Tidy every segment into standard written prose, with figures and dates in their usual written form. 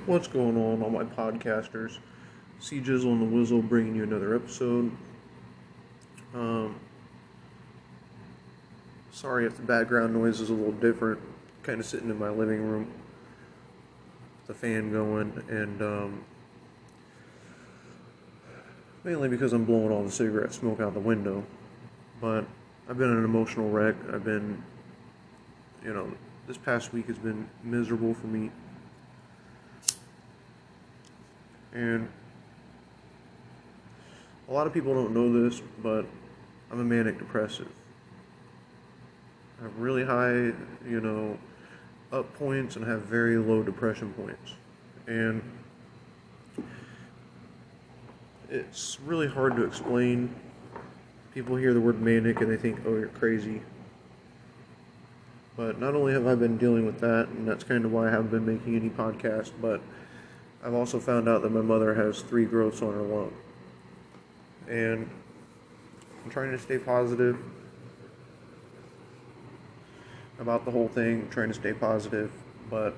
What's going on, all my podcasters? C Jizzle and the Wizzle bringing you another episode. Um, Sorry if the background noise is a little different. Kind of sitting in my living room, the fan going, and mainly because I'm blowing all the cigarette smoke out the window. But I've been an emotional wreck. You know, this past week has been miserable for me, and a lot of people don't know this, but I'm a manic depressive. I have really high, you know, up points and have very low depression points. And it's really hard to explain. People hear the word manic and they think, oh, you're crazy. But not only have I been dealing with that, and that's kind of why I haven't been making any podcasts, but I've also found out that my mother has 3 growths on her lung. And I'm trying to stay positive about the whole thing, trying to stay positive, but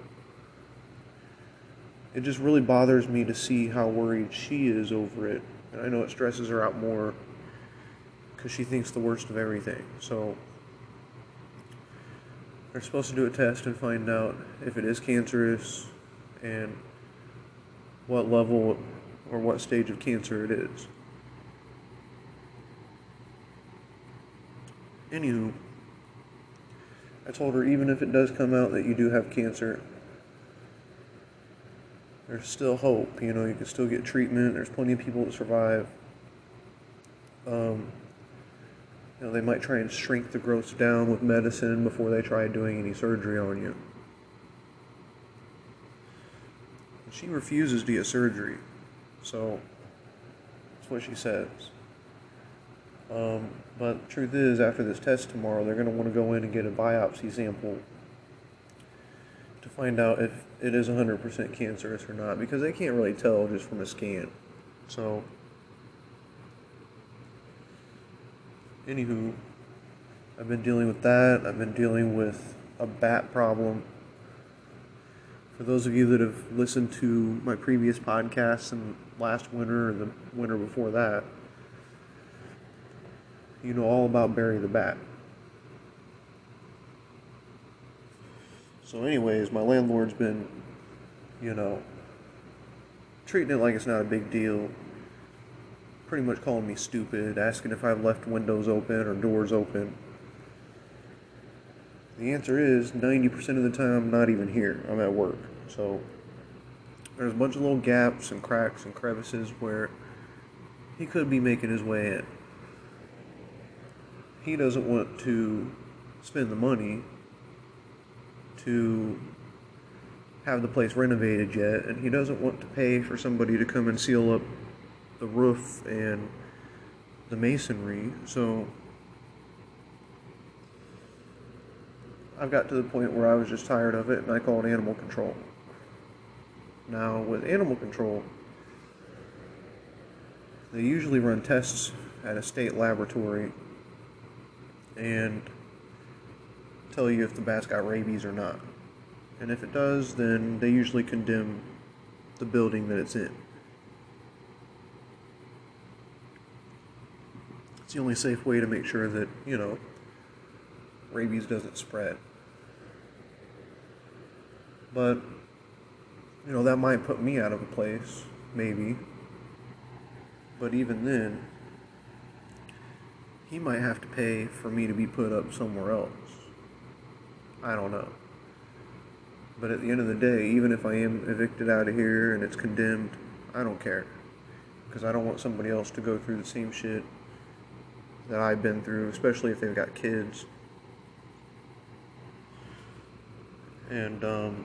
it just really bothers me to see how worried she is over it. And I know it stresses her out more because she thinks the worst of everything. So they're supposed to do a test and find out if it is cancerous and what level or what stage of cancer it is. Anywho, I told her even if it does come out that you do have cancer, there's still hope. You know, you can still get treatment. There's plenty of people that survive. Um, they might try and shrink the growths down with medicine before they try doing any surgery on you. She refuses to get surgery, so that's what she says. But the truth is, after this test tomorrow, they're going to want to go in and get a biopsy sample to find out if it is 100% cancerous or not, because they can't really tell just from a scan. So, anywho, I've been dealing with that. I've been dealing with a bat problem. For those of you that have listened to my previous podcasts and last winter or the winter before that, you know all about Barry the Bat. So anyways, my landlord's been, treating it like it's not a big deal. Pretty much calling me stupid, asking if I've left windows open or doors open. The answer is 90% of the time I'm not even here. I'm at work. So there's a bunch of little gaps and cracks and crevices where he could be making his way in. He doesn't want to spend the money to have the place renovated yet, and he doesn't want to pay for somebody to come and seal up the roof and the masonry. So I've got to the point where I was just tired of it, and I called animal control. Now, with animal control, they usually run tests at a state laboratory and tell you if the bat's got rabies or not. And if it does, then they usually condemn the building that it's in. It's the only safe way to make sure that, rabies doesn't spread. But, that might put me out of a place, maybe. But even then, he might have to pay for me to be put up somewhere else. I don't know. But at the end of the day, even if I am evicted out of here and it's condemned, I don't care. Because I don't want somebody else to go through the same shit that I've been through, especially if they've got kids. And,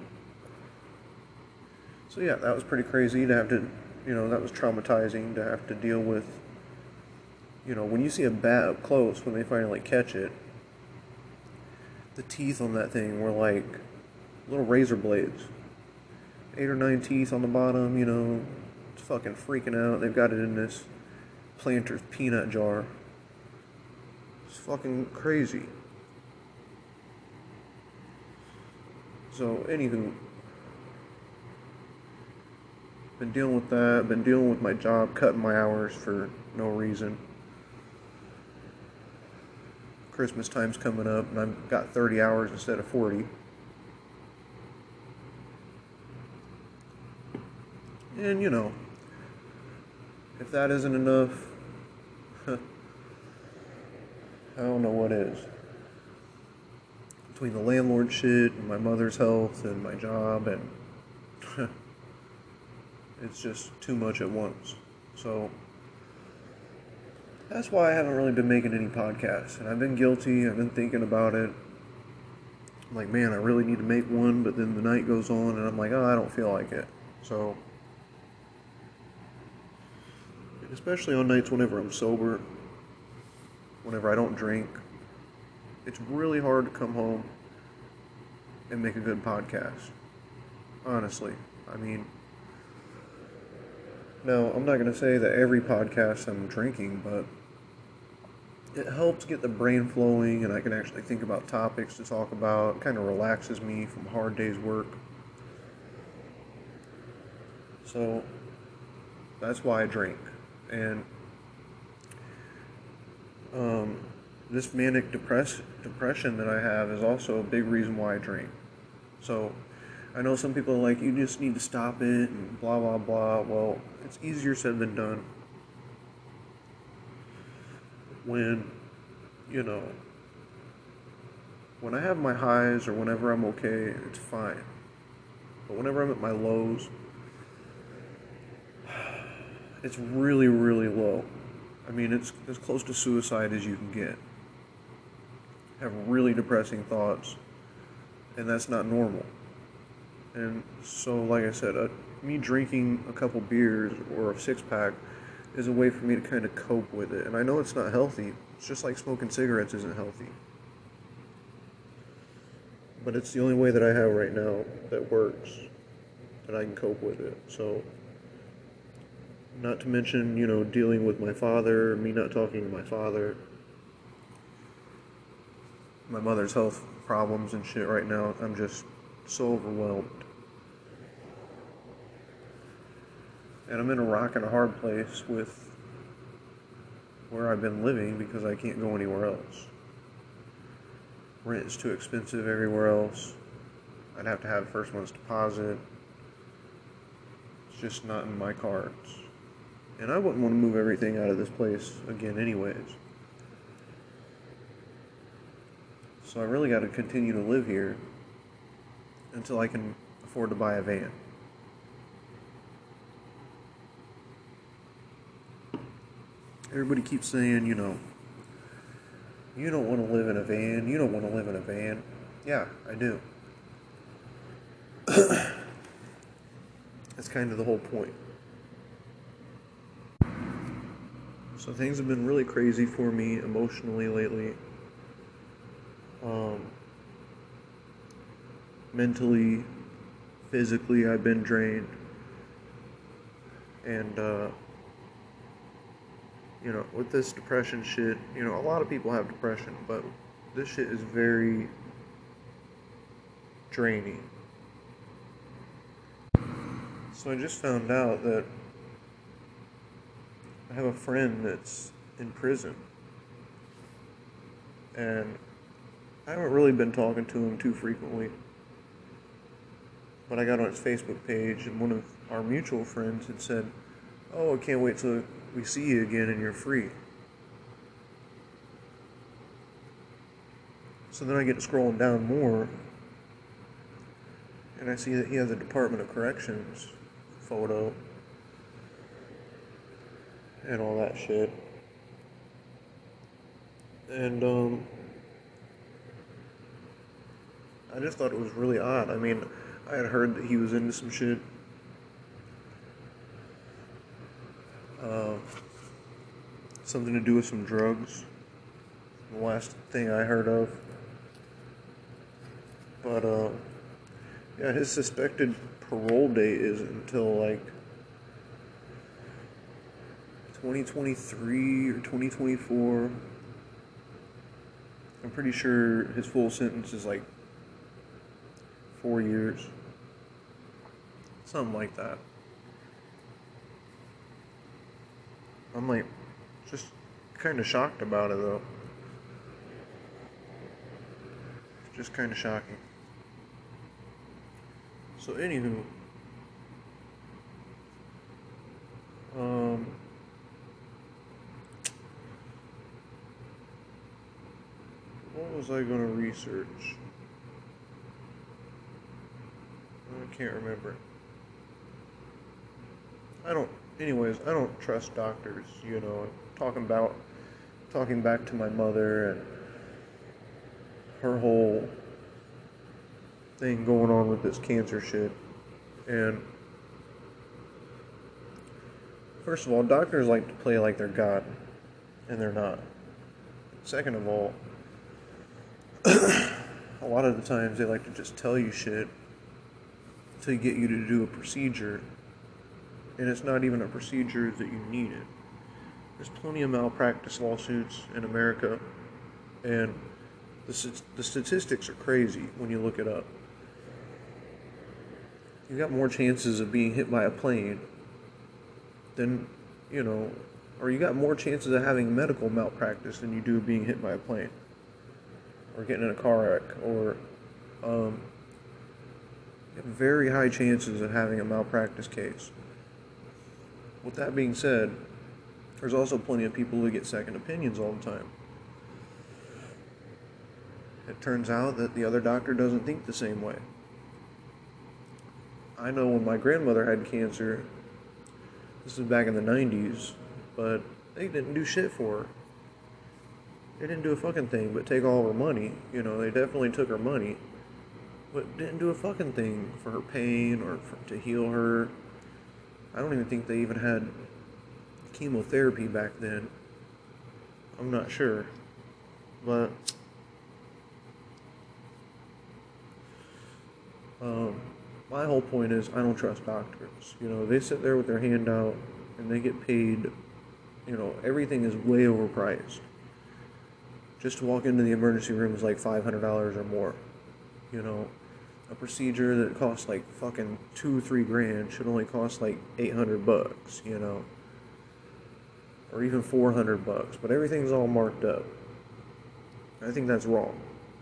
so yeah, that was pretty crazy to have to, that was traumatizing to have to deal with. When you see a bat up close, when they finally catch it, the teeth on that thing were like little razor blades. 8 or 9 teeth on the bottom, it's fucking freaking out. They've got it in this Planters peanut jar. It's fucking crazy. So, anywho, Been dealing with that. Been dealing with my job, cutting my hours for no reason. Christmas time's coming up, and I've got 30 hours instead of 40. And, if that isn't enough, I don't know what is. Between the landlord shit and my mother's health and my job, and it's just too much at once. So that's why I haven't really been making any podcasts. And I've been guilty. I've been thinking about it. I'm like, man, I really need to make one, but then the night goes on and I'm like, oh, I don't feel like it. So, especially on nights whenever I'm sober, whenever I don't drink, it's really hard to come home and make a good podcast. Honestly. I mean, no, I'm not going to say that every podcast I'm drinking, but it helps get the brain flowing and I can actually think about topics to talk about. It kind of relaxes me from a hard day's work. So, that's why I drink. And this manic depression that I have is also a big reason why I drink. So I know some people are like, you just need to stop it and blah, blah, blah. Well, it's easier said than done. When I have my highs or whenever I'm okay, it's fine. But whenever I'm at my lows, it's really, really low. I mean, it's as close to suicide as you can get. Have really depressing thoughts, and that's not normal. And so, like I said, me drinking a couple beers or a six-pack is a way for me to kind of cope with it. And I know it's not healthy. It's just like smoking cigarettes isn't healthy. But it's the only way that I have right now that works, that I can cope with it. So, not to mention, dealing with my father, me not talking to my father, my mother's health problems and shit right now. I'm just so overwhelmed. And I'm in a rock and a hard place with where I've been living because I can't go anywhere else. Rent is too expensive everywhere else. I'd have to have first month's deposit. It's just not in my cards. And I wouldn't want to move everything out of this place again anyways. So I really got to continue to live here until I can afford to buy a van. Everybody keeps saying, you don't want to live in a van. You don't want to live in a van. Yeah, I do. That's kind of the whole point. So things have been really crazy for me emotionally lately. Mentally, physically, I've been drained. And, with this depression shit, a lot of people have depression, but this shit is very draining. So I just found out that I have a friend that's in prison. And I haven't really been talking to him too frequently. But I got on his Facebook page, and one of our mutual friends had said, "Oh, I can't wait till we see you again and you're free." So then I get to scrolling down more, and I see that he has a Department of Corrections photo and all that shit. And I just thought it was really odd. I mean, I had heard that he was into some shit. Something to do with some drugs. The last thing I heard of. But, yeah, his suspected parole date is until, 2023 or 2024. I'm pretty sure his full sentence is, 4 years. Something like that. I'm like, just kind of shocked about it though. Just kind of shocking. So, anywho, um, what was I gonna research? I can't remember. I don't. Anyways, I don't trust doctors. Talking back to my mother and her whole thing going on with this cancer shit. And first of all, doctors like to play like they're God, and they're not. Second of all, a lot of the times they like to just tell you shit to get you to do a procedure, and it's not even a procedure that you needed. There's plenty of malpractice lawsuits in America, and the statistics are crazy when you look it up. You got more chances of being hit by a plane than, or you got more chances of having medical malpractice than you do being hit by a plane, or getting in a car wreck, or you have very high chances of having a malpractice case. With that being said, there's also plenty of people who get second opinions all the time. It turns out that the other doctor doesn't think the same way. I know when my grandmother had cancer, this was back in the 90s, but they didn't do shit for her. They didn't do a fucking thing but take all of her money. They definitely took her money, but didn't do a fucking thing for her pain or to heal her. I don't even think they even had chemotherapy back then. I'm not sure. But my whole point is I don't trust doctors. They sit there with their hand out and they get paid. Everything is way overpriced. Just to walk into the emergency room is like $500 or more. A procedure that costs like fucking $2-3 grand should only cost like $800, or even $400. But everything's all marked up. I think that's wrong.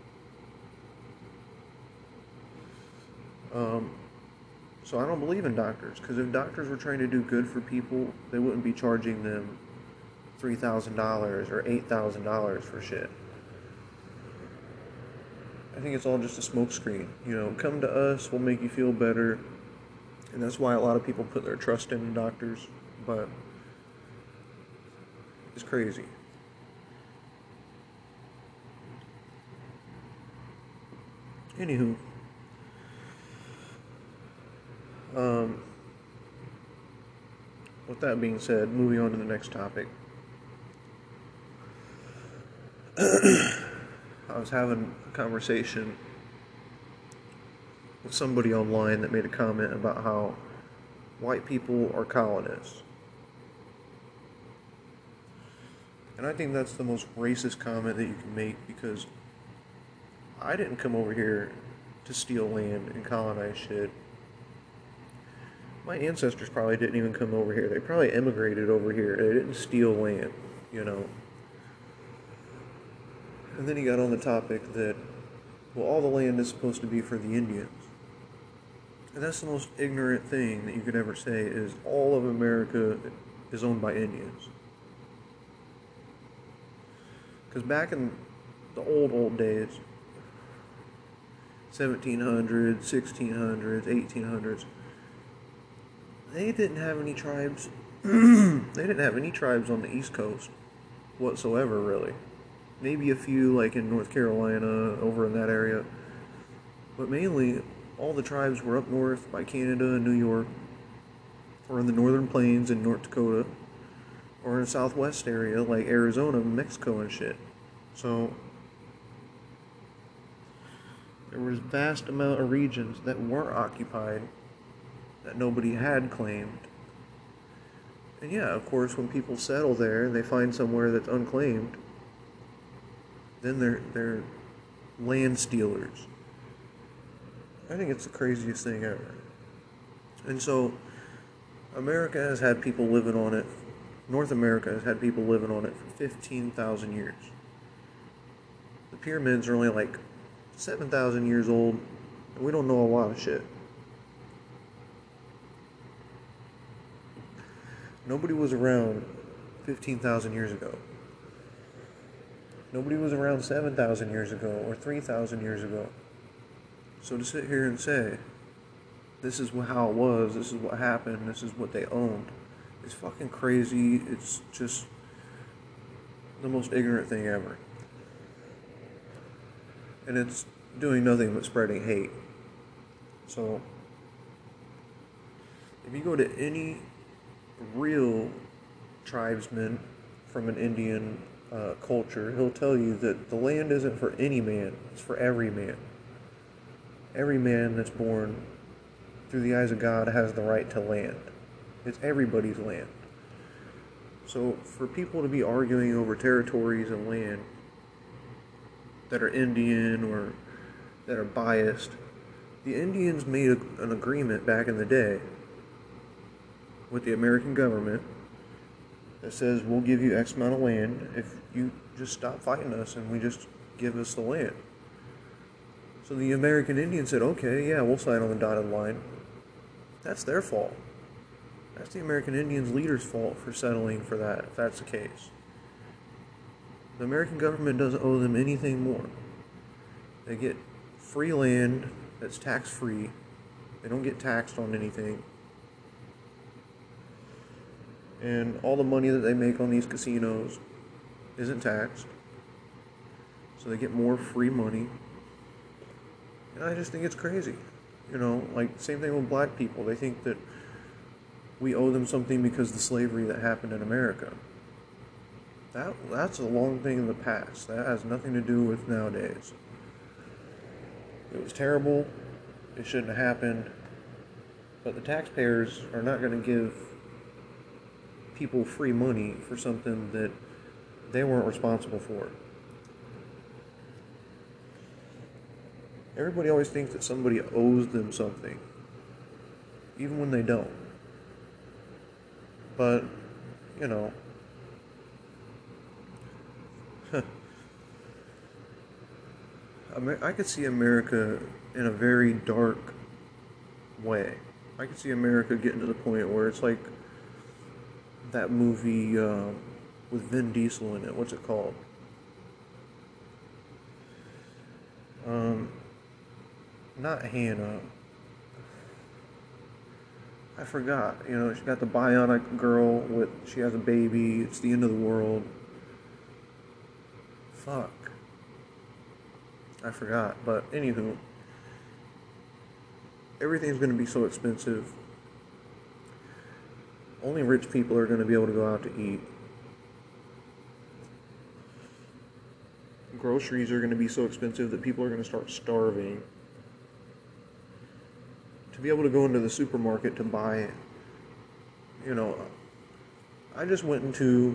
So I don't believe in doctors, because if doctors were trying to do good for people, they wouldn't be charging them $3,000 or $8,000 for shit. I think it's all just a smokescreen. Come to us, we'll make you feel better. And that's why a lot of people put their trust in doctors. But it's crazy. Anywho. With that being said, moving on to the next topic. I was having a conversation with somebody online that made a comment about how white people are colonists. And I think that's the most racist comment that you can make, because I didn't come over here to steal land and colonize shit. My ancestors probably didn't even come over here. They probably emigrated over here. They didn't steal land, And then he got on the topic that, well, all the land is supposed to be for the Indians. And that's the most ignorant thing that you could ever say, is all of America is owned by Indians. Because back in the old days, 1700s, 1600s, 1800s, they didn't have any tribes. They didn't have any tribes on the East Coast whatsoever, really. Maybe a few, like in North Carolina, over in that area. But mainly, all the tribes were up north by Canada and New York, or in the northern plains in North Dakota, or in the southwest area like Arizona, Mexico, and shit. So there was vast amount of regions that weren't occupied, that nobody had claimed. And yeah, of course, when people settle there and they find somewhere that's unclaimed, then they're land stealers. I think it's the craziest thing ever. And so America has had people living on it North America has had people living on it for 15,000 years. The pyramids are only like 7,000 years old, and we don't know a lot of shit. Nobody was around 15,000 years ago. Nobody was around 7,000 years ago or 3,000 years ago. So to sit here and say, this is how it was, this is what happened, this is what they owned, it's fucking crazy. It's just the most ignorant thing ever. And it's doing nothing but spreading hate. So, if you go to any real tribesman from an Indian culture, he'll tell you that the land isn't for any man, it's for every man. Every man that's born through the eyes of God has the right to land. It's everybody's land. So for people to be arguing over territories and land that are Indian or that are biased, the Indians made an agreement back in the day with the American government that says we'll give you X amount of land if you just stop fighting us and we just give us the land. So the American Indians said, okay, yeah, we'll sign on the dotted line. That's their fault. That's the American Indians' leaders' fault for settling for that, if that's the case. The American government doesn't owe them anything more. They get free land that's tax-free. They don't get taxed on anything. And all the money that they make on these casinos isn't taxed. So they get more free money. And I just think it's crazy. You know, like, same thing with black people. They think that we owe them something because of the slavery that happened in America. That's a long thing in the past. That has nothing to do with nowadays. It was terrible. It shouldn't have happened. But the taxpayers are not going to give people free money for something that they weren't responsible for. Everybody always thinks that somebody owes them something, even when they don't. But, you know, I could see America in a very dark way. I could see America getting to the point where it's like that movie with Vin Diesel in it. What's it called? Not Hannah. I forgot. You know, she got the bionic girl she has a baby. It's the end of the world. Fuck. I forgot. But anywho, everything's going to be so expensive. Only rich people are going to be able to go out to eat. Groceries are going to be so expensive that people are going to start starving. To be able to go into the supermarket to buy, you know, I just went into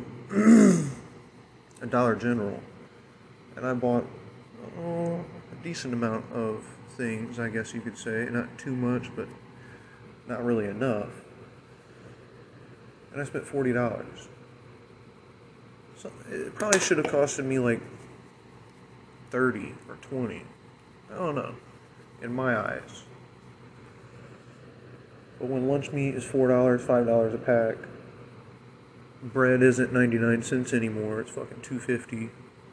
a Dollar General and I bought a decent amount of things, I guess you could say. Not too much, but not really enough. And I spent $40. So it probably should have costed me like 30 or 20. I don't know. In my eyes. But when lunch meat is $4, $5 a pack, bread isn't 99 cents anymore. It's fucking $2.50.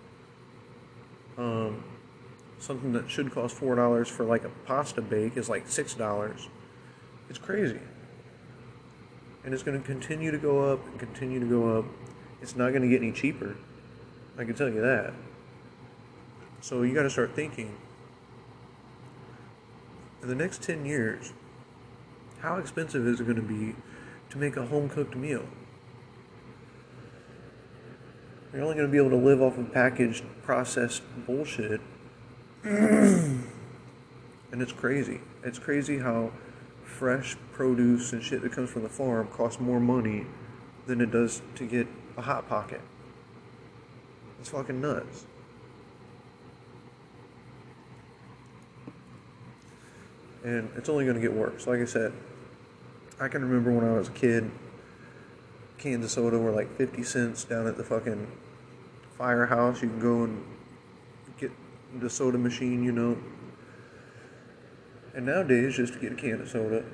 Something that should cost $4 for like a pasta bake is like $6. It's crazy. And it's going to continue to go up and continue to go up. It's not going to get any cheaper. I can tell you that. So you got to start thinking, in the next 10 years, how expensive is it going to be to make a home-cooked meal? You're only going to be able to live off of packaged, processed bullshit. And it's crazy. It's crazy how fresh produce and shit that comes from the farm costs more money than it does to get a Hot Pocket. It's fucking nuts. And it's only going to get worse. Like I said, I can remember when I was a kid, cans of soda were like 50 cents down at the fucking firehouse. You can go and get the soda machine, you know. And nowadays, just to get a can of soda,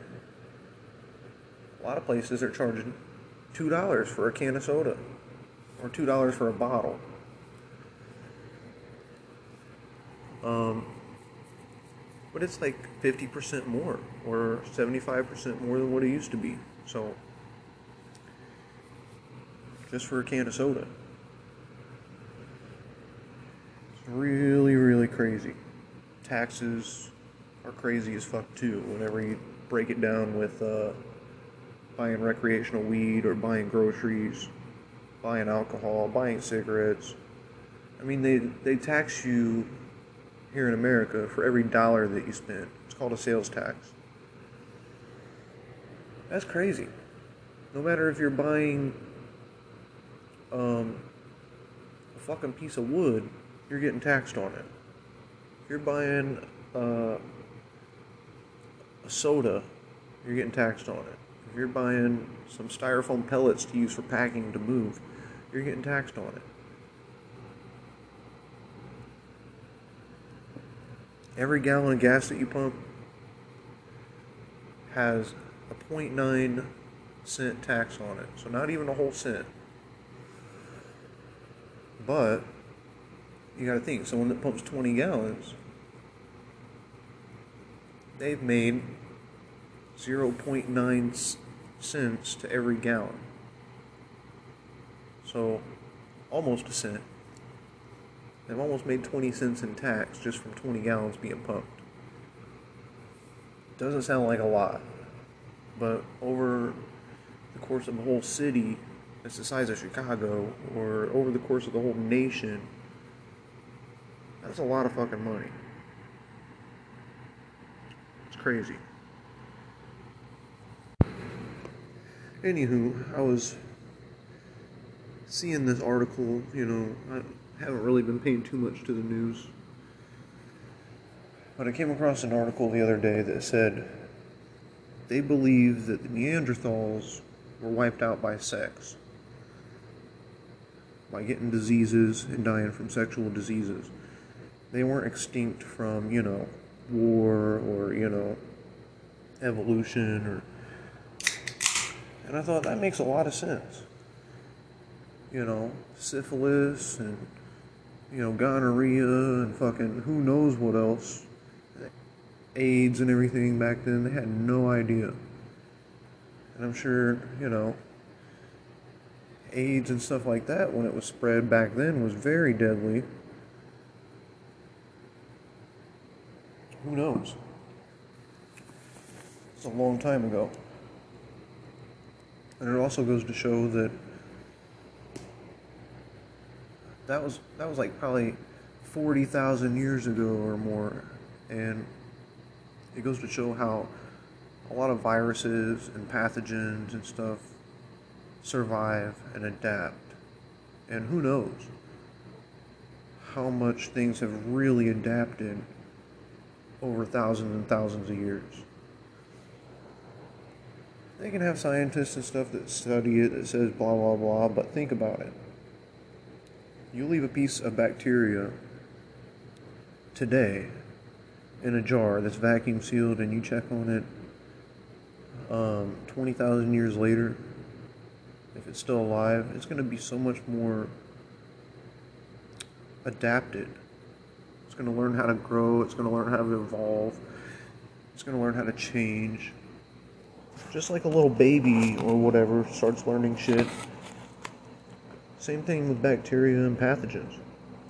a lot of places are charging $2 for a can of soda, or $2 for a bottle. But it's like 50% more, or 75% more than what it used to be. So, just for a can of soda. It's really, really crazy. Taxes are crazy as fuck too, whenever you break it down with buying recreational weed, or buying groceries, buying alcohol, buying cigarettes. I mean, they tax you here in America for every dollar that you spend. It's called a sales tax. That's crazy. No matter if you're buying a fucking piece of wood, you're getting taxed on it. If you're buying a soda, you're getting taxed on it. If you're buying some styrofoam pellets to use for packing to move, you're getting taxed on it. Every gallon of gas that you pump has a 0.9 cent tax on it. So not even a whole cent. But you gotta think, someone that pumps 20 gallons, they've made 0.9 cents to every gallon. So almost a cent. They've almost made 20 cents in tax just from 20 gallons being pumped. Doesn't sound like a lot, but over the course of the whole city, that's the size of Chicago, or over the course of the whole nation, that's a lot of fucking money. It's crazy. Anywho, I was seeing this article, you know, I haven't really been paying too much to the news, but I came across an article the other day that said they believe that the Neanderthals were wiped out by sex, by getting diseases and dying from sexual diseases. They weren't extinct from, you know, war, or, you know, evolution, or... And I thought, that makes a lot of sense. You know, syphilis, and, you know, gonorrhea, and fucking who knows what else. AIDS and everything back then, they had no idea. And I'm sure, you know, AIDS and stuff like that, when it was spread back then, was very deadly. Who knows? It's a long time ago. And it also goes to show that that was like probably 40,000 years ago or more. And it goes to show how a lot of viruses and pathogens and stuff survive and adapt. And who knows how much things have really adapted over thousands and thousands of years. They can have scientists and stuff that study it, that says blah blah blah, but think about it. You leave a piece of bacteria today in a jar that's vacuum sealed, and you check on it 20,000 years later, if it's still alive, it's going to be so much more adapted. It's going to learn how to grow, it's going to learn how to evolve, it's going to learn how to change. Just like a little baby or whatever starts learning shit. Same thing with bacteria and pathogens.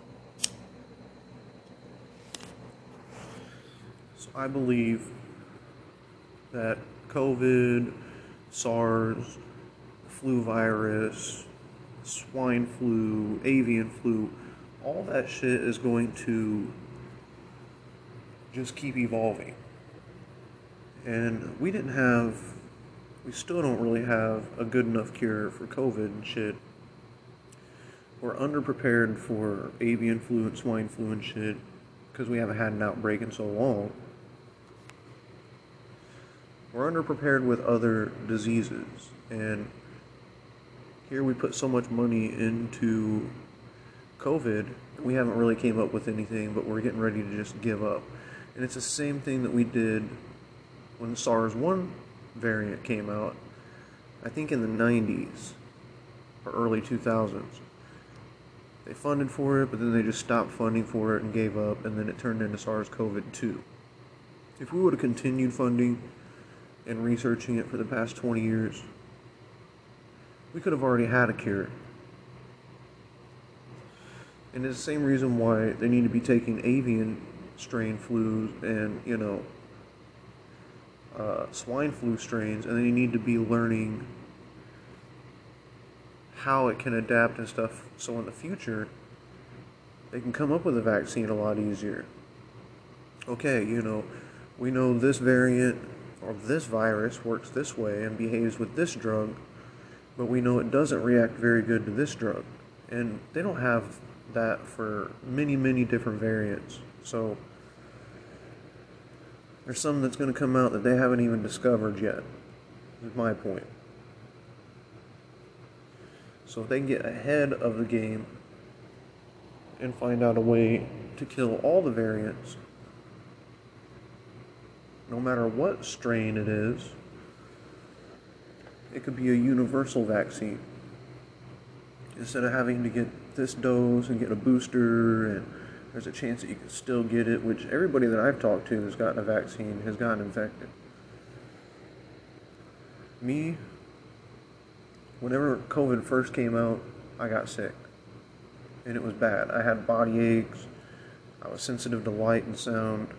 So I believe that COVID, SARS, flu virus, swine flu, avian flu, all that shit is going to just keep evolving. And we still don't really have a good enough cure for COVID and shit. We're underprepared for avian flu and swine flu and shit because we haven't had an outbreak in so long. We're underprepared with other diseases, and Here we put so much money into COVID, we haven't really came up with anything, but we're getting ready to just give up. And it's the same thing that we did when the SARS-1 variant came out, I think in the 90s or early 2000s. They funded for it, but then they just stopped funding for it and gave up, and then it turned into SARS-CoV-2. If we would have continued funding and researching it for the past 20 years, we could have already had a cure. And it's the same reason why they need to be taking avian strain flus and, swine flu strains, and they need to be learning how it can adapt and stuff, so in the future, they can come up with a vaccine a lot easier. Okay, we know this variant or this virus works this way and behaves with this drug, but we know it doesn't react very good to this drug. And they don't have that for many, many different variants. So there's some that's going to come out that they haven't even discovered yet, is my point. So if they can get ahead of the game and find out a way to kill all the variants, no matter what strain it is, it could be a universal vaccine. Instead of having to get this dose and get a booster, and there's a chance that you can still get it, which everybody that I've talked to that's gotten a vaccine has gotten infected. Me, whenever COVID first came out, I got sick. And it was bad. I had body aches. I was sensitive to light and sound.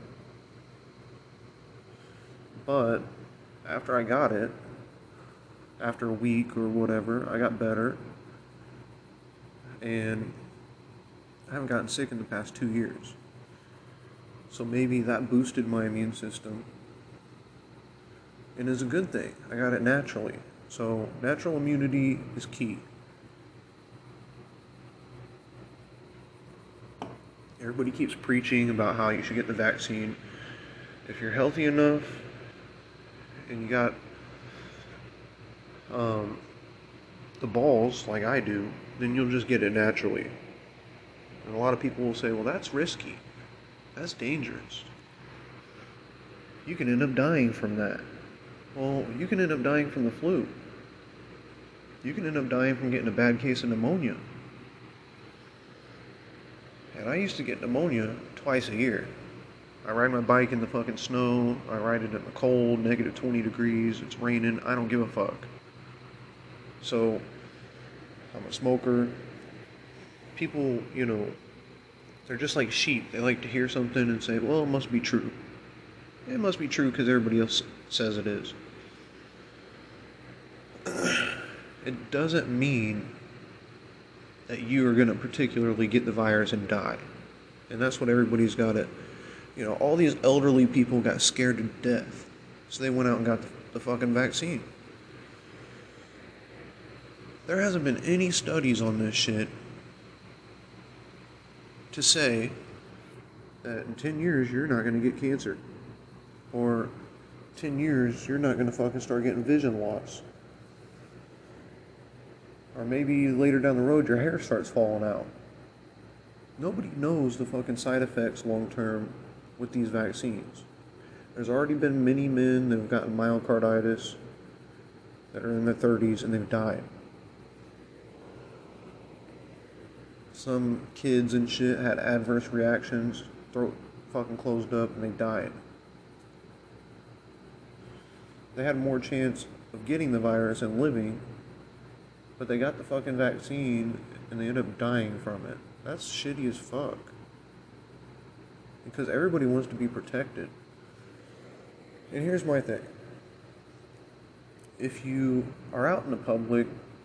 But after I got it, after a week or whatever, I got better. And I haven't gotten sick in the past 2 years. So maybe that boosted my immune system. And is a good thing. I got it naturally. So natural immunity is key. Everybody keeps preaching about how you should get the vaccine. If you're healthy enough and you got the balls like I do, then you'll just get it naturally. And a lot of people will say, well, that's risky. That's dangerous. You can end up dying from that. Well, you can end up dying from the flu. You can end up dying from getting a bad case of pneumonia. And I used to get pneumonia twice a year. I ride my bike in the fucking snow. I ride it in the cold, negative 20 degrees. It's raining. I don't give a fuck. So, I'm a smoker. People, they're just like sheep. They like to hear something and say, well, it must be true. It must be true because everybody else says it is. It doesn't mean that you are going to particularly get the virus and die. And that's what everybody's got it. All these elderly people got scared to death. So they went out and got the fucking vaccine. There hasn't been any studies on this shit to say that in 10 years you're not going to get cancer. Or 10 years you're not going to fucking start getting vision loss. Or maybe later down the road your hair starts falling out. Nobody knows the fucking side effects long term with these vaccines. There's already been many men that have gotten myocarditis that are in their 30s and they've died. Some kids and shit had adverse reactions, throat fucking closed up, and they died. They had more chance of getting the virus and living, but they got the fucking vaccine and they ended up dying from it. That's shitty as fuck. Because everybody wants to be protected. And here's my thing. If you are out in the public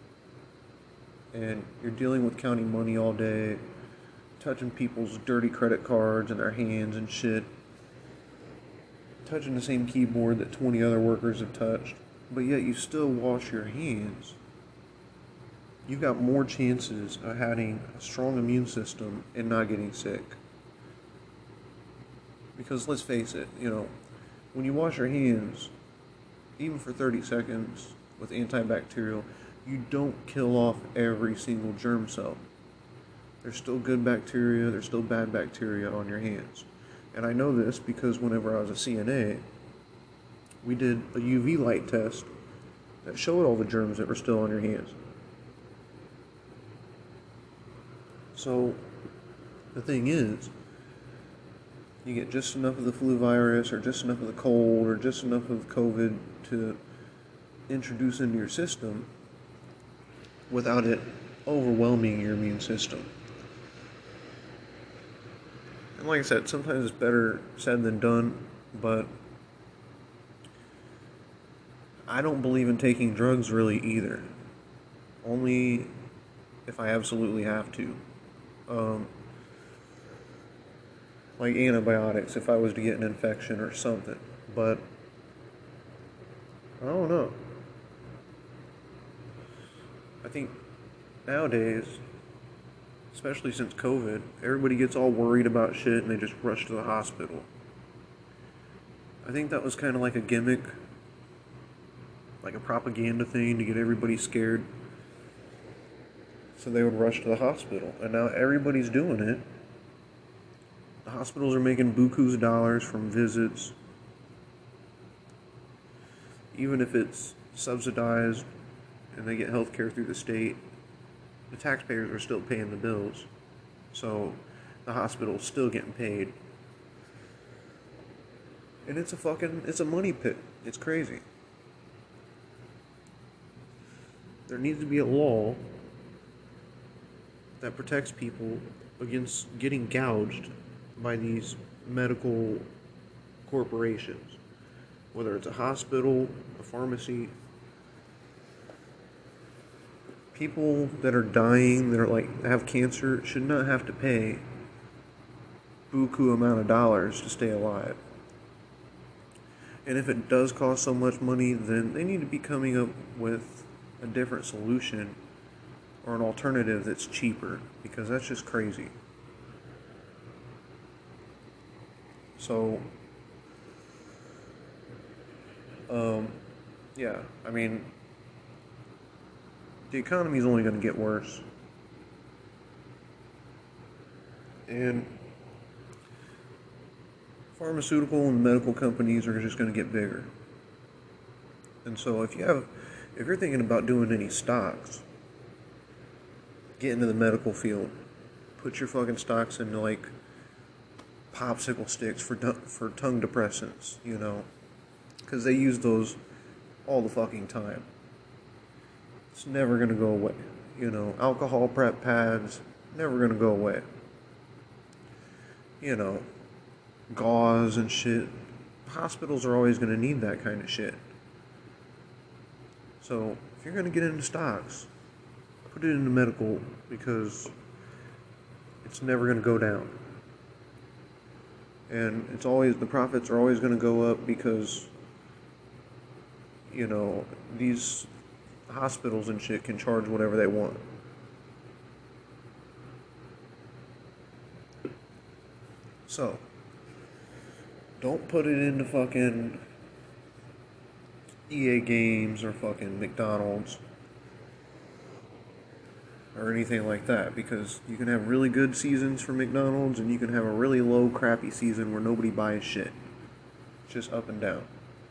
and you're dealing with counting money all day, touching people's dirty credit cards in their hands and shit, touching the same keyboard that 20 other workers have touched, but yet you still wash your hands, you've got more chances of having a strong immune system and not getting sick. Because let's face it, when you wash your hands, even for 30 seconds with antibacterial, you don't kill off every single germ cell. There's still good bacteria, there's still bad bacteria on your hands. And I know this because whenever I was a CNA, we did a UV light test that showed all the germs that were still on your hands. So, the thing is, you get just enough of the flu virus, or just enough of the cold, or just enough of COVID to introduce into your system without it overwhelming your immune system. And like I said, sometimes it's better said than done, but I don't believe in taking drugs really either. Only if I absolutely have to. Like antibiotics if I was to get an infection or something. But I don't know. I think nowadays, especially since COVID, everybody gets all worried about shit and they just rush to the hospital. I think that was kind of like a gimmick, like a propaganda thing to get everybody scared. So they would rush to the hospital. And now everybody's doing it. The hospitals are making bukus of dollars from visits. Even if it's subsidized and they get health care through the state, the taxpayers are still paying the bills. So the hospital's still getting paid. And it's a money pit. It's crazy. There needs to be a law that protects people against getting gouged by these medical corporations. Whether it's a hospital, a pharmacy, people that are dying, that are have cancer, should not have to pay buku amount of dollars to stay alive. And if it does cost so much money, then they need to be coming up with a different solution or an alternative that's cheaper, because that's just crazy. So, yeah, I mean, the economy is only going to get worse. And pharmaceutical and medical companies are just going to get bigger. And so if you're thinking about doing any stocks, get into the medical field. Put your fucking stocks into like popsicle sticks for tongue depressants, because they use those all the fucking time. It's never gonna go away. Alcohol prep pads, never gonna go away. Gauze and shit. Hospitals are always gonna need that kind of shit. So if you're gonna get into stocks, put it into medical, because it's never gonna go down. And the profits are always gonna go up, because these hospitals and shit can charge whatever they want. So, don't put it into fucking EA Games or fucking McDonald's or anything like that, because you can have really good seasons for McDonald's and you can have a really low crappy season where nobody buys shit. It's just up and down.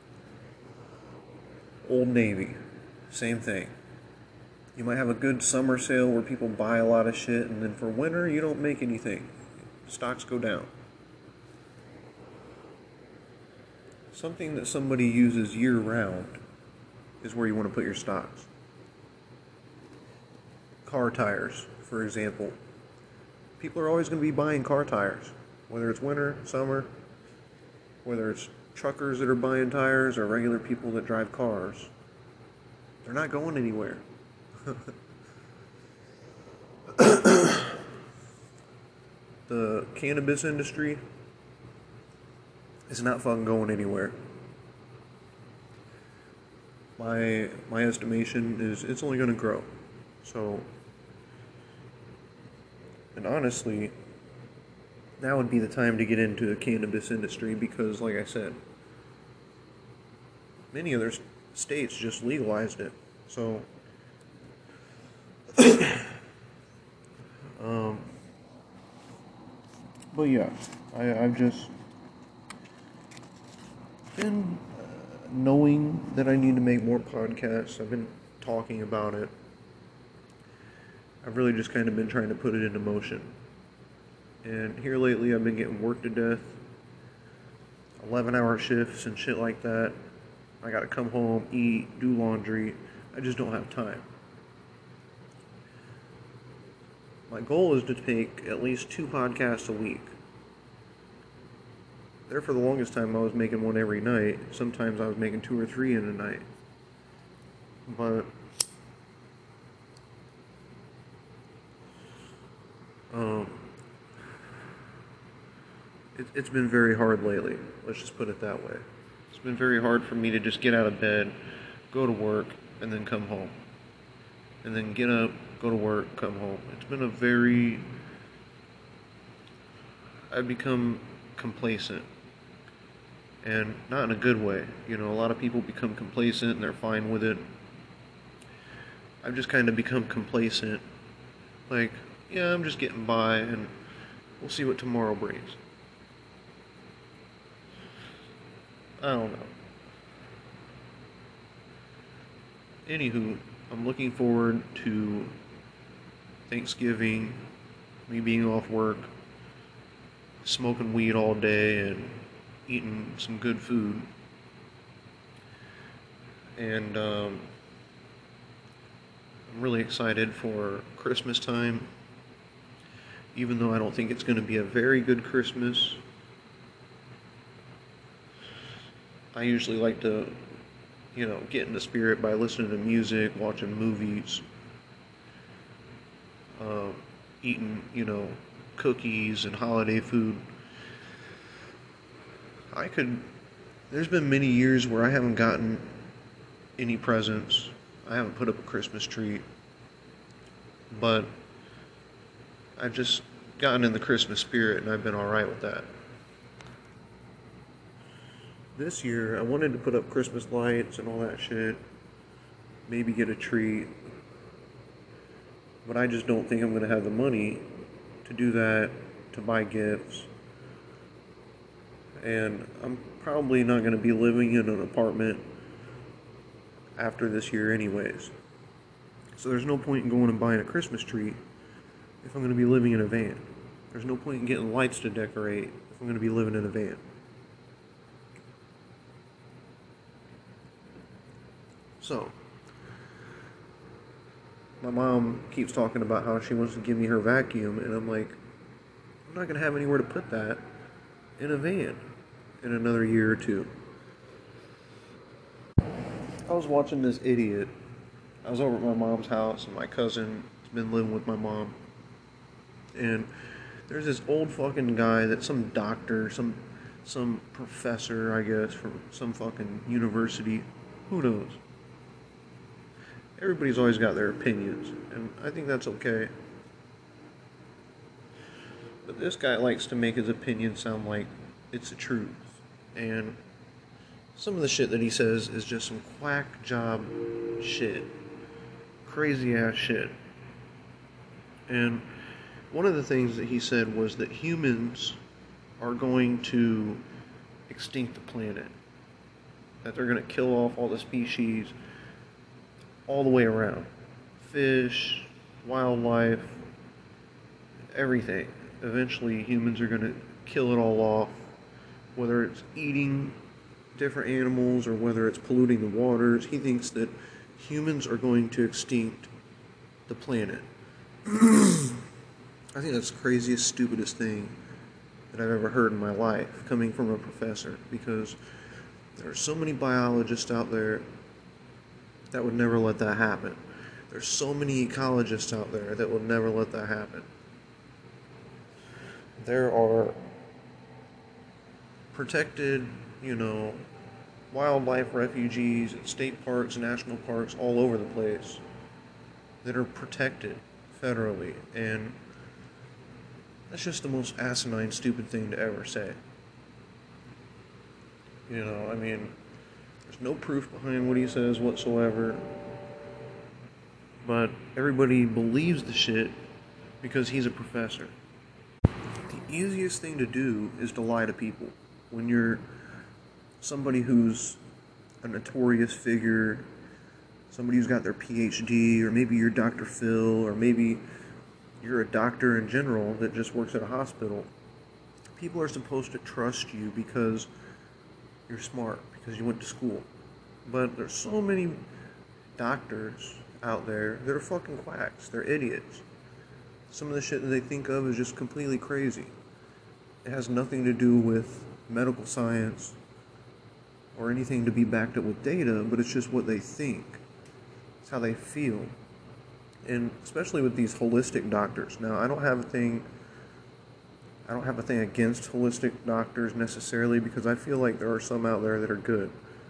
Old Navy, same thing. You might have a good summer sale where people buy a lot of shit, and then for winter you don't make anything. Stocks go down. Something that somebody uses year round is where you want to put your stocks. Car tires, for example. People are always going to be buying car tires, whether it's winter, summer, whether it's truckers that are buying tires or regular people that drive cars. They're not going anywhere. The cannabis industry is not fucking going anywhere. My estimation is it's only going to grow. So, and honestly, now would be the time to get into the cannabis industry, because, like I said, many other states just legalized it. So, Um, but yeah, I've just been knowing that I need to make more podcasts. I've been talking about it. I've really just kind of been trying to put it into motion. And here lately, I've been getting worked to death, 11-hour shifts and shit like that. I gotta come home, eat, do laundry. I just don't have time. My goal is to take at least 2 podcasts a week. There for the longest time I was making one every night. Sometimes I was making 2 or 3 in a night. But it's been very hard lately. Let's just put it that way. It's been very hard for me to just get out of bed, go to work, and then come home. And then get up, go to work, come home. It's been I've become complacent. And not in a good way. You know, a lot of people become complacent and they're fine with it. I've just kind of become complacent. Like, yeah, I'm just getting by and we'll see what tomorrow brings. I don't know. Anywho, I'm looking forward to Thanksgiving, me being off work, smoking weed all day, and eating some good food. And I'm really excited for Christmas time, even though I don't think it's going to be a very good Christmas. I usually like to, get in the spirit by listening to music, watching movies, eating, cookies and holiday food. There's been many years where I haven't gotten any presents. I haven't put up a Christmas tree. But I've just gotten in the Christmas spirit and I've been alright with that. This year, I wanted to put up Christmas lights and all that shit. Maybe get a tree. But I just don't think I'm going to have the money to do that, to buy gifts. And I'm probably not going to be living in an apartment after this year anyways. So there's no point in going and buying a Christmas tree if I'm going to be living in a van. There's no point in getting lights to decorate if I'm going to be living in a van. So, my mom keeps talking about how she wants to give me her vacuum, and I'm like, I'm not going to have anywhere to put that in a van in another year or two. I was watching this idiot. I was over at my mom's house, and my cousin has been living with my mom. And there's this old fucking guy that's some doctor, some professor, I guess, from some fucking university. Who knows? Everybody's always got their opinions, and I think that's okay. But this guy likes to make his opinion sound like it's the truth. And some of the shit that he says is just some quack job shit. Crazy ass shit. And one of the things that he said was that humans are going to extinct the planet. That they're going to kill off all the species all the way around. Fish, wildlife, everything. Eventually humans are going to kill it all off. Whether it's eating different animals or whether it's polluting the waters, he thinks that humans are going to extinct the planet. I think that's the craziest, stupidest thing that I've ever heard in my life, coming from a professor, because there are so many biologists out there that would never let that happen. There's so many ecologists out there that would never let that happen. There are protected, wildlife refuges and state parks, national parks all over the place that are protected federally, and that's just the most asinine, stupid thing to ever say. There's no proof behind what he says whatsoever. but everybody believes the shit because he's a professor. The easiest thing to do is to lie to people. When you're somebody who's a notorious figure, somebody who's got their PhD, or maybe you're Dr. Phil, or maybe you're a doctor in general that just works at a hospital, people are supposed to trust you because you're smart, because you went to school. But there's so many doctors out there that are fucking quacks. They're idiots. Some of the shit that they think of is just completely crazy. It has nothing to do with medical science or anything to be backed up with data, but it's just what they think. It's how they feel. And especially with these holistic doctors. Now, I don't have a thing against holistic doctors necessarily, because I feel like there are some out there that are good.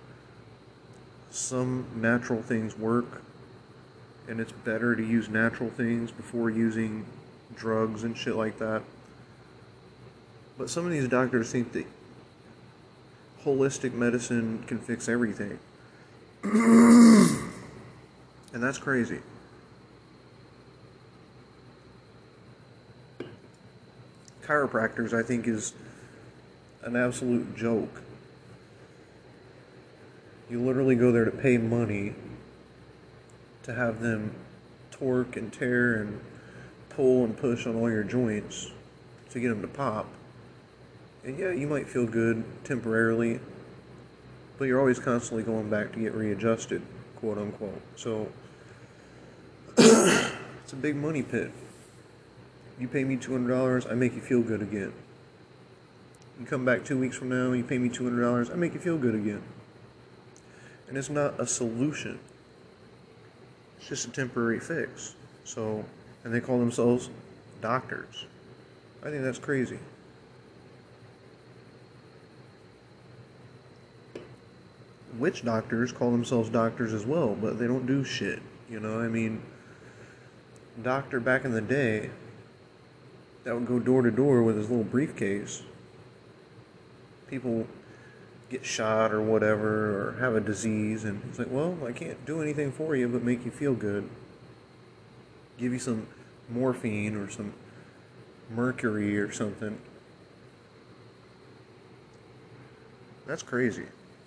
Some natural things work, and it's better to use natural things before using drugs and shit like that. But some of these doctors think that holistic medicine can fix everything. And that's crazy. Chiropractors, I think, is an absolute joke. You literally go there to pay money to have them torque and tear and pull and push on all your joints to get them to pop. And yeah, you might feel good temporarily, but you're always constantly going back to get readjusted, quote unquote. So it's a big money pit. You pay me $200, I make you feel good again. You come back 2 weeks from now, you pay me $200, I make you feel good again. And it's not a solution. It's just a temporary fix. So, and they call themselves doctors. I think that's crazy. Witch doctors call themselves doctors as well, but they don't do shit. You know, I mean, doctor back in the day that would go door to door with his little briefcase. People get shot or whatever, or have a disease, and it's like, well, I can't do anything for you but make you feel good. Give you some morphine or some mercury or something. That's crazy.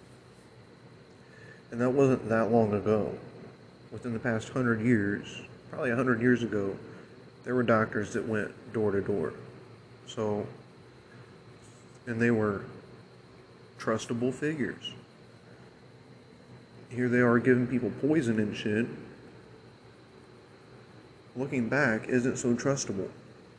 And that wasn't that long ago. Within the past 100 years, probably 100 years ago, there were doctors that went door to door. So, and they were trustable figures. Here they are giving people poison and shit. Looking back, isn't so trustable.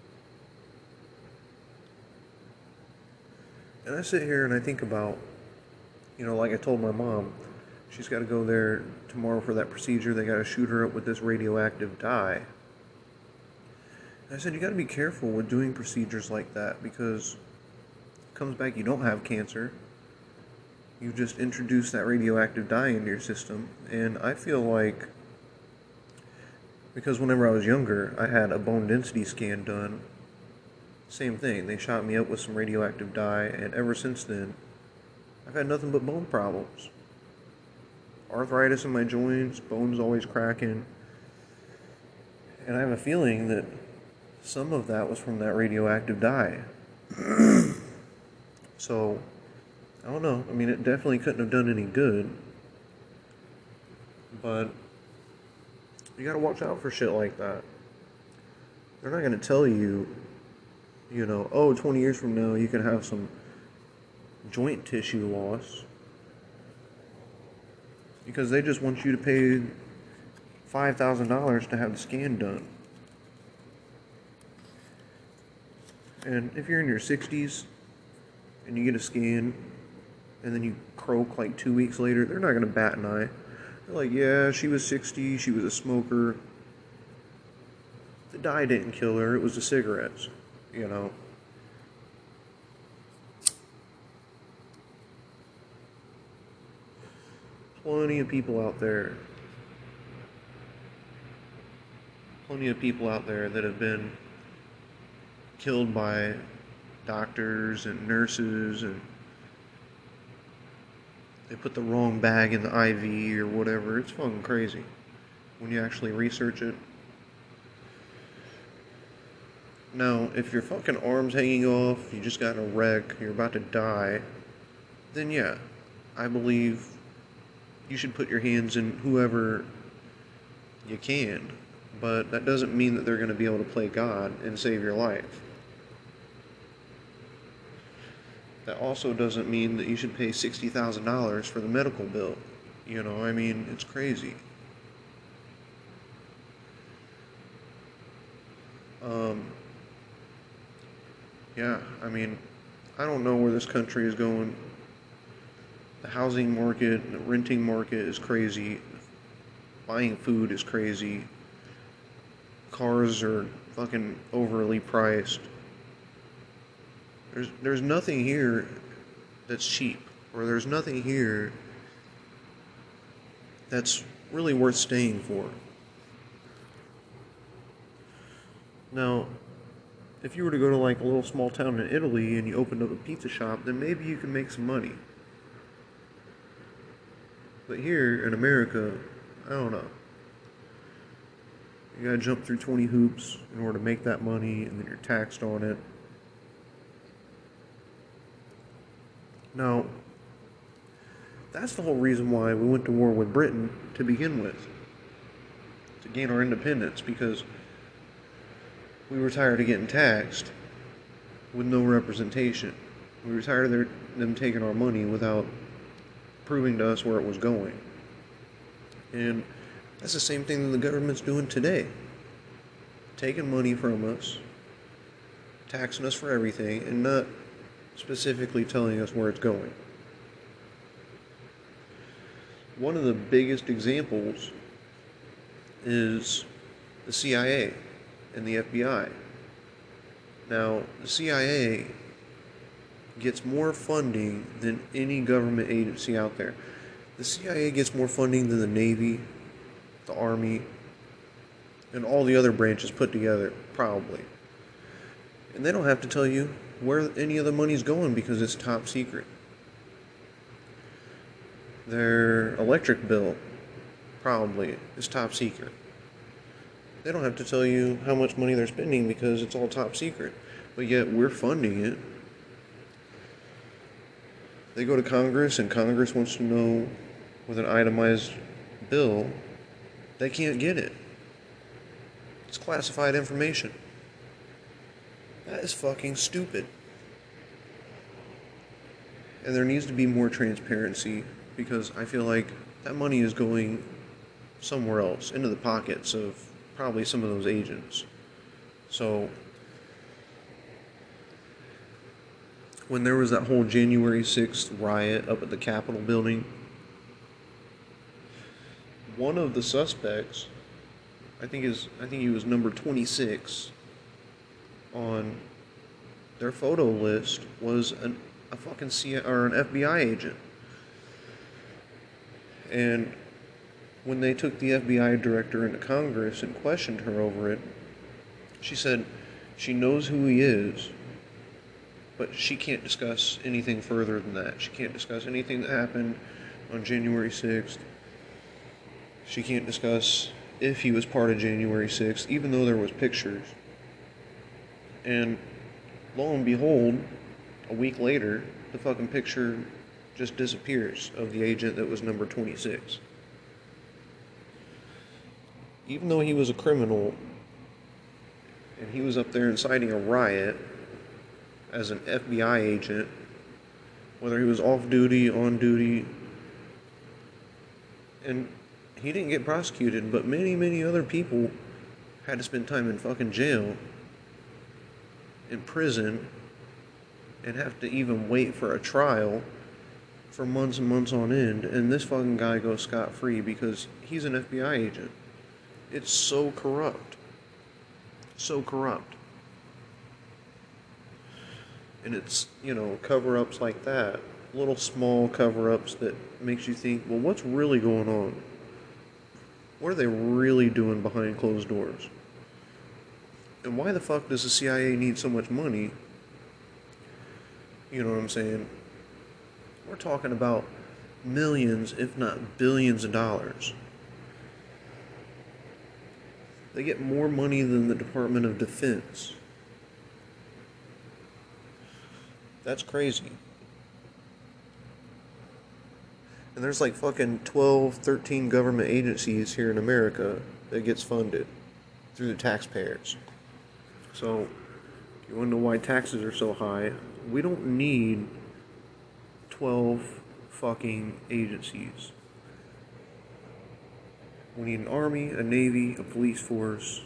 And I sit here and I think about, you know, like I told my mom, she's got to go there tomorrow for that procedure. They got to shoot her up with this radioactive dye. And I said, you got to be careful with doing procedures like that, because it comes back you don't have cancer. You just introduced that radioactive dye into your system. And I feel like, because whenever I was younger, I had a bone density scan done. Same thing. They shot me up with some radioactive dye, and ever since then, I've had nothing but bone problems. Arthritis in my joints, bones always cracking. And I have a feeling that some of that was from that radioactive dye. So, I don't know. I mean, it definitely couldn't have done any good. But you gotta watch out for shit like that. They're not gonna tell you, you know, oh, 20 years from now you can have some joint tissue loss. Because they just want you to pay $5,000 to have the scan done. And if you're in your 60s and you get a scan and then you croak like 2 weeks later, they're not going to bat an eye. They're like, yeah, she was 60, she was a smoker. The dye didn't kill her, it was the cigarettes, you know. Plenty of people out there that have been killed by doctors and nurses, and they put the wrong bag in the IV or whatever. It's fucking crazy. when you actually research it. Now, if your fucking arm's hanging off, you just got in a wreck, you're about to die, then yeah, I believe you should put your hands in whoever you can. But that doesn't mean that they're going to be able to play God and save your life. That also doesn't mean that you should pay $60,000 for the medical bill. You know, I mean, it's crazy. Yeah, I mean, I don't know where this country is going. The housing market, the renting market is crazy. Buying food is crazy. Cars are fucking overly priced. There's nothing here that's cheap, or there's nothing here that's really worth staying for. Now, if you were to go to like a little small town in Italy and you opened up a pizza shop, then maybe you can make some money. But here in America, I don't know. You gotta jump through 20 hoops in order to make that money, and then you're taxed on it. Now, that's the whole reason why we went to war with Britain to begin with. To gain our independence, because we were tired of getting taxed with no representation. We were tired of them taking our money without proving to us where it was going. And that's the same thing that the government's doing today. Taking money from us, taxing us for everything, and not specifically telling us where it's going. One of the biggest examples is the CIA and the FBI. Now, the CIA gets more funding than any government agency out there. The CIA gets more funding than the Navy, the Army, and all the other branches put together, probably. And they don't have to tell you where any of the money's going because it's top secret. Their electric bill, probably, is top secret. They don't have to tell you how much money they're spending because it's all top secret. But yet we're funding it. They go to Congress and Congress wants to know with an itemized bill. They can't get it. It's classified information. That is fucking stupid. And there needs to be more transparency because I feel like that money is going somewhere else, into the pockets of probably some of those agents. So, when there was that whole January 6th riot up at the Capitol building, one of the suspects, I think he was number 26 on their photo list, was a fucking an FBI agent. And when they took the FBI director into Congress and questioned her over it, she said she knows who he is, but she can't discuss anything further than that. She can't discuss anything that happened on January 6th. She can't discuss if he was part of January 6th, even though there was pictures. And lo and behold, a week later, the fucking picture just disappears of the agent that was number 26. Even though he was a criminal, and he was up there inciting a riot as an FBI agent, whether he was off duty, on duty, and he didn't get prosecuted, but many, many other people had to spend time in fucking jail, in prison, and have to even wait for a trial for months and months on end, and this fucking guy goes scot-free because he's an FBI agent. It's so corrupt. So corrupt. And it's, cover-ups like that, little small cover-ups that makes you think, well, what's really going on? What are they really doing behind closed doors? And why the fuck does the CIA need so much money? You know what I'm saying? We're talking about millions, if not billions of dollars. They get more money than the Department of Defense. That's crazy. And there's like fucking 12, 13 government agencies here in America that gets funded through the taxpayers. So, you want to know why taxes are so high? We don't need 12 fucking agencies. We need an army, a navy, a police force,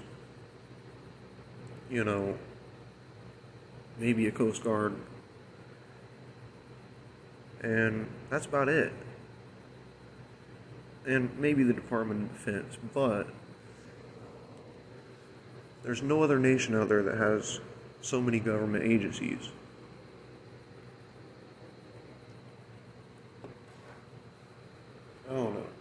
maybe a Coast Guard. And that's about it. And maybe the Department of Defense, but there's no other nation out there that has so many government agencies. I don't know.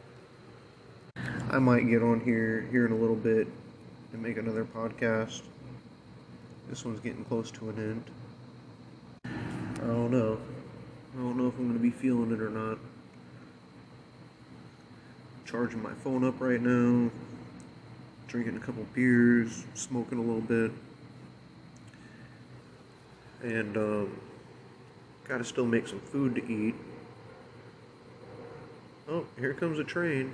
I might get on here in a little bit and make another podcast. This one's getting close to an end. I don't know. I don't know if I'm going to be feeling it or not. Charging my phone up right now. Drinking a couple beers. Smoking a little bit. And, gotta still make some food to eat. Oh, here comes a train.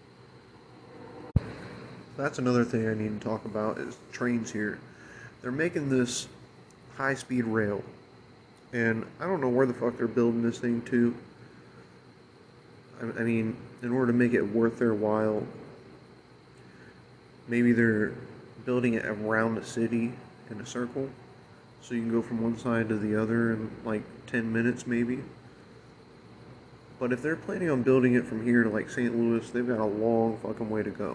That's another thing I need to talk about is trains here. They're making this high-speed rail. And I don't know where the fuck they're building this thing to. I mean, in order to make it worth their while, maybe they're building it around the city in a circle. So you can go from one side to the other in like 10 minutes maybe. But if they're planning on building it from here to like St. Louis, they've got a long fucking way to go.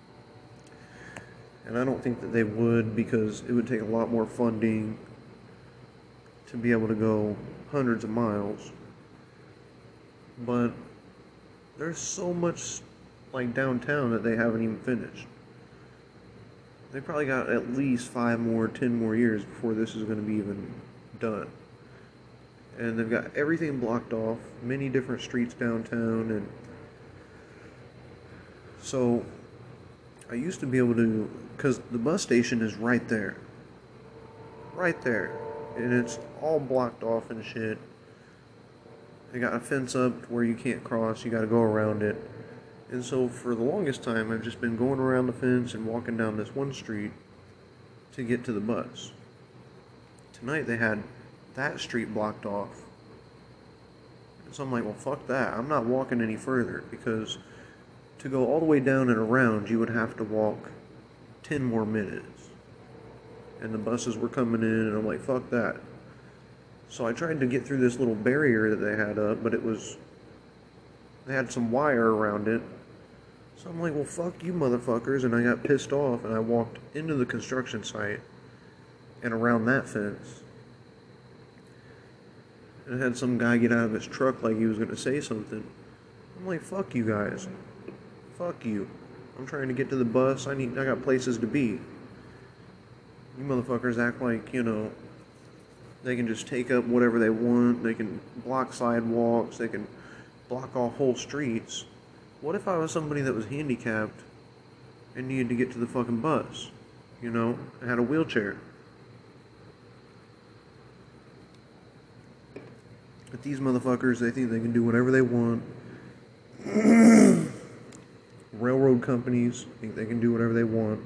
And I don't think that they would, because it would take a lot more funding to be able to go hundreds of miles. But there's so much like downtown that they haven't even finished. They probably got at least 5 more, 10 more years before this is going to be even done. And they've got everything blocked off, many different streets downtown, and so I used to be able to, because the bus station is right there, and it's all blocked off and shit. They got a fence up where you can't cross, you got to go around it. And so for the longest time, I've just been going around the fence and walking down this one street to get to the bus. Tonight they had that street blocked off. And so I'm like, well, fuck that. I'm not walking any further, because to go all the way down and around, you would have to walk 10 more minutes. And the buses were coming in, and I'm like, fuck that. So I tried to get through this little barrier that they had up, but they had some wire around it. So I'm like, well, fuck you motherfuckers, and I got pissed off, and I walked into the construction site and around that fence. And I had some guy get out of his truck like he was going to say something. I'm like, fuck you guys. Fuck you. I'm trying to get to the bus. I got places to be. You motherfuckers act like, they can just take up whatever they want. They can block sidewalks. They can block off whole streets. What if I was somebody that was handicapped and needed to get to the fucking bus? I had a wheelchair. But these motherfuckers, they think they can do whatever they want. Railroad companies think they can do whatever they want.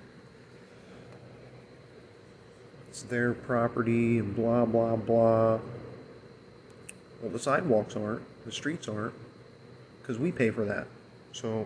It's their property and blah, blah, blah. Well, the sidewalks aren't. The streets aren't. Because we pay for that. So,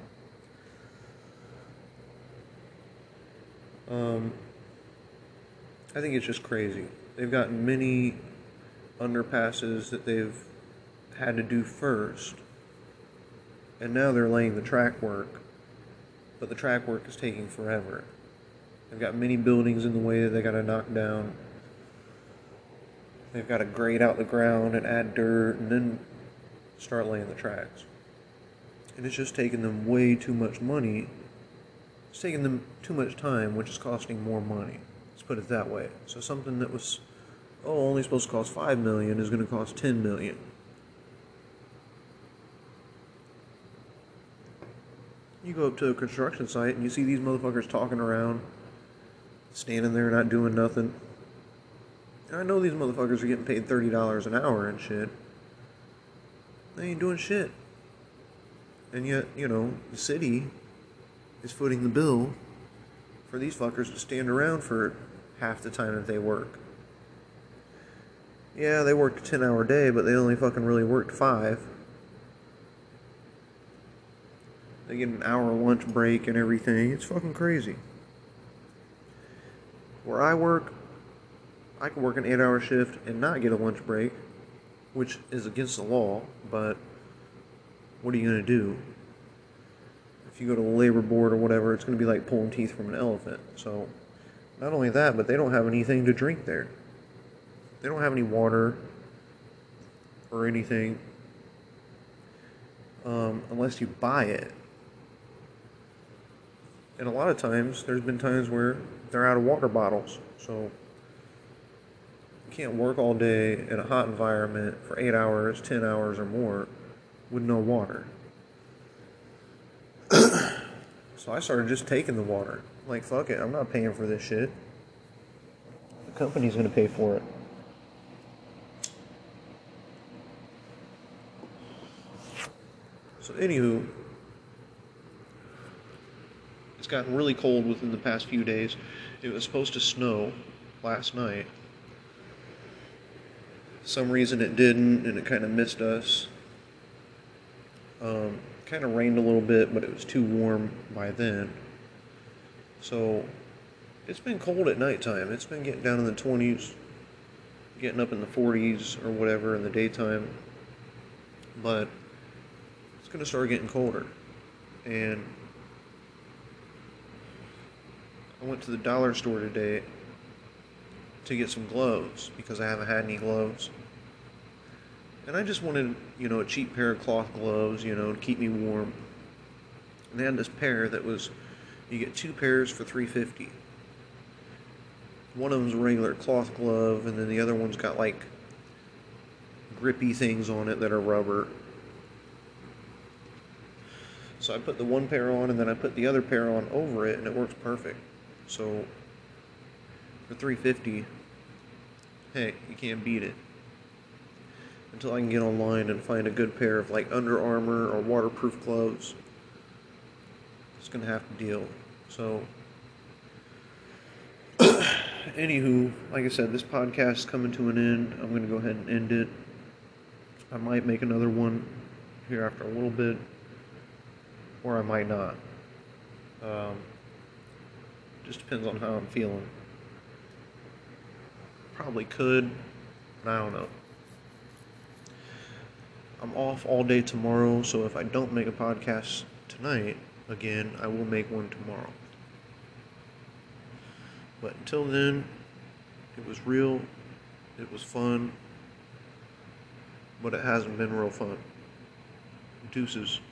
I think it's just crazy. They've got many underpasses that they've had to do first. And now they're laying the track work. But the track work is taking forever. They've got many buildings in the way that they got to knock down. They've got to grade out the ground and add dirt and then start laying the tracks. And it's just taking them way too much money. It's taking them too much time, which is costing more money. Let's put it that way. So something that was, only supposed to cost $5 million is going to cost $10 million. You go up to a construction site and you see these motherfuckers talking around, standing there not doing nothing. And I know these motherfuckers are getting paid $30 an hour and shit. They ain't doing shit. And yet, the city is footing the bill for these fuckers to stand around for half the time that they work. Yeah, they worked a 10-hour day, but they only fucking really worked 5. They get an hour lunch break and everything. It's fucking crazy. Where I work, I can work an 8-hour shift and not get a lunch break, which is against the law, but what are you going to do? If you go to the labor board or whatever, it's going to be like pulling teeth from an elephant. So, not only that, but they don't have anything to drink there. They don't have any water or anything unless you buy it. And a lot of times, there's been times where they're out of water bottles. So, you can't work all day in a hot environment for 8 hours, 10 hours, or more with no water. So I started just taking the water. Like, fuck it, I'm not paying for this shit. The company's gonna pay for it. So anywho, it's gotten really cold within the past few days. It was supposed to snow last night. For some reason it didn't, and it kind of missed us. Kind of rained a little bit, but it was too warm by then. So it's been cold at nighttime. It's been getting down in the 20s, getting up in the 40s or whatever in the daytime. But it's going to start getting colder. And I went to the dollar store today to get some gloves because I haven't had any gloves. And I just wanted, a cheap pair of cloth gloves, to keep me warm. And they had this pair that was, you get 2 pairs for $3.50. One of them's a regular cloth glove, and then the other one's got like grippy things on it that are rubber. So I put the one pair on, and then I put the other pair on over it, and it works perfect. So for $3.50, hey, you can't beat it. Until I can get online and find a good pair of like Under Armour or waterproof gloves. It's gonna have to deal. So anywho, like I said, this podcast is coming to an end. I'm gonna go ahead and end it. I might make another one here after a little bit, or I might not. Just depends on how I'm feeling. Probably could, but I don't know. I'm off all day tomorrow, so if I don't make a podcast tonight, again, I will make one tomorrow. But until then, it was real, it was fun, but it hasn't been real fun. Deuces.